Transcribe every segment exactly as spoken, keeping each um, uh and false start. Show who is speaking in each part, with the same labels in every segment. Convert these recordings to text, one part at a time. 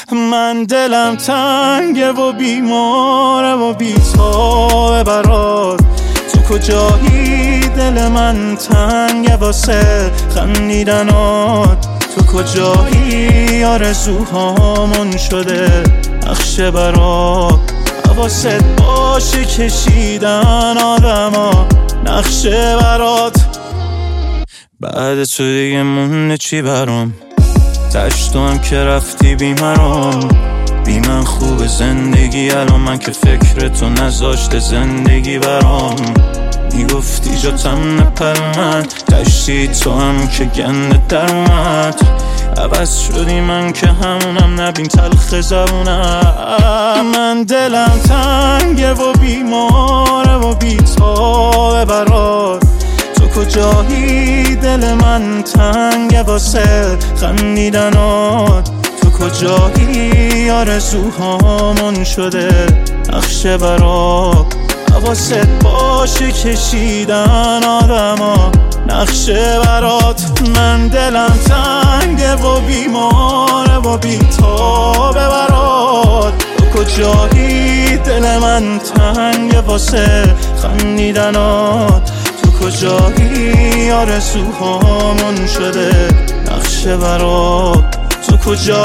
Speaker 1: من دلم تنگه و بیماره و بی‌تابه برات. تو کجایی دل من تنگه واسه خندیدنات. تو کجایی آرزوهامون شده نقشه برات. حواست باشه کشیدن آدما نقشه برات. بعد تو دیگه مونده چی برام؟ تشت تو هم که رفتی بیمرام. بی من خوب زندگی الان من که فکر تو نذاشته زندگی برام. میگفتی جاتم نپر من تشتی تو هم که گنده در اومد. عوض شدی من که همونم نبین تلخ زبونم. من دلم تنگه و بیماره و بی‌تابه برات. تو کجایی دل من تنگه واسه خندیدنات. تو کجایی آرزوهامون شده نقشه برات. حواست باشه کشیدن آدما نقشه برات. من دلم تنگه و بیماره و بی‌تابه برات. تو کجایی دل من تنگه واسه خندیدنات. تو کجایی آرزوهامون شده نقشه برات. تو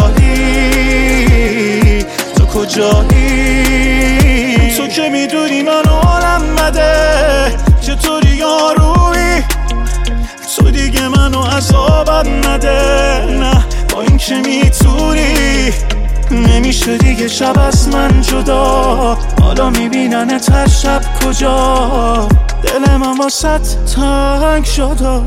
Speaker 1: کجایی تو کجایی تو که میدونی من حالم بده چطوری یارویی. تو دیگه منو عذابم نده نه با این که میتونی. نمیشه دیگه شب از من جدا. حالا میبینن هر شب کجا. دل من واسط تنگ شده.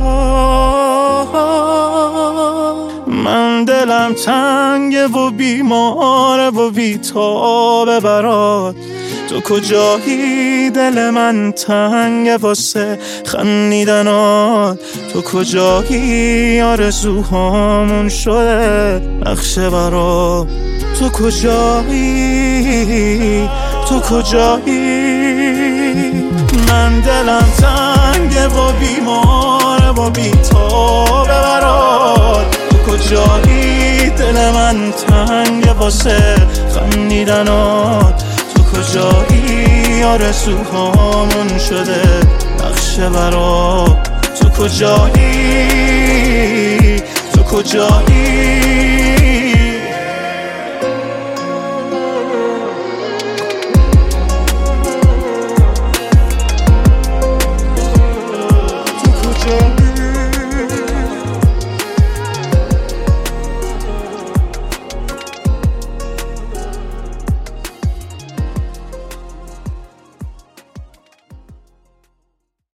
Speaker 1: من دلم تنگه و بیماره و بی‌تابه برات. تو کجایی دل من تنگه واسه خندیدنات. تو کجایی آرزوهامون شده نقشه برات. تو کجایی تو کجایی من دلم تنگه و بیماره و بی‌تابه برات. تو کجایی دل من تنگه واسه خندیدنات. تو کجایی آرزوهامون شده نقشه برات. تو کجایی تو کجایی